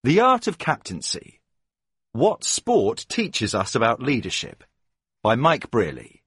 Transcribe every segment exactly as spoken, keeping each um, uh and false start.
The Art of Captaincy. What Sport Teaches Us About Leadership by Mike Brearley.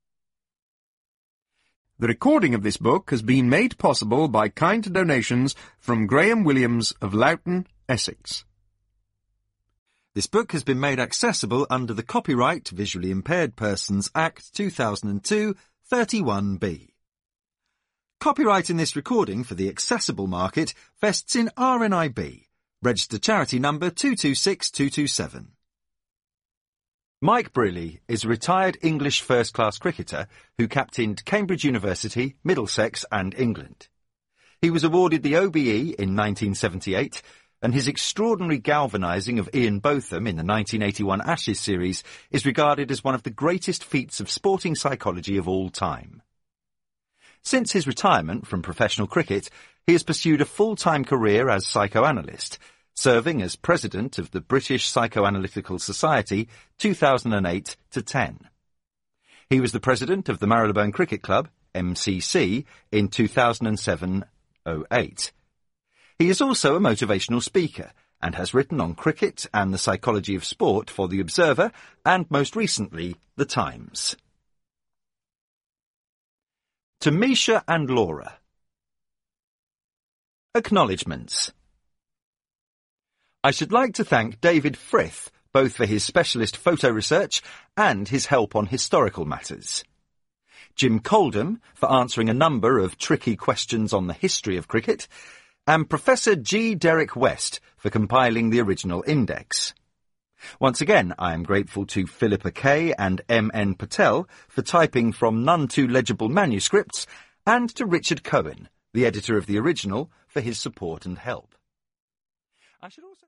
The recording of this book has been made possible by kind donations from Graham Williams of Loughton, Essex. This book has been made accessible under the Copyright Visually Impaired Persons Act two thousand two, thirty-one B. Copyright in this recording for the accessible market vests in R N I B, registered charity number two two six two two seven. Mike Brearley is a retired English first-class cricketer who captained Cambridge University, Middlesex and England. He was awarded the O B E in nineteen seventy-eight, and his extraordinary galvanising of Ian Botham in the nineteen eighty-one Ashes series is regarded as one of the greatest feats of sporting psychology of all time. Since his retirement from professional cricket, he has pursued a full-time career as psychoanalyst, serving as president of the British Psychoanalytical Society two thousand eight to ten. He was the president of the Marylebone Cricket Club, M C C, in two thousand seven to oh eight. He is also a motivational speaker and has written on cricket and the psychology of sport for The Observer and, most recently, The Times. To Misha and Laura. Acknowledgements. I should like to thank David Frith both for his specialist photo research and his help on historical matters. Jim Coldham for answering a number of tricky questions on the history of cricket, and Professor G. Derek West for compiling the original index. Once again, I am grateful to Philippa Kay and M N Patel for typing from none too legible manuscripts, and to Richard Cohen, the editor of the original, for his support and help. I should also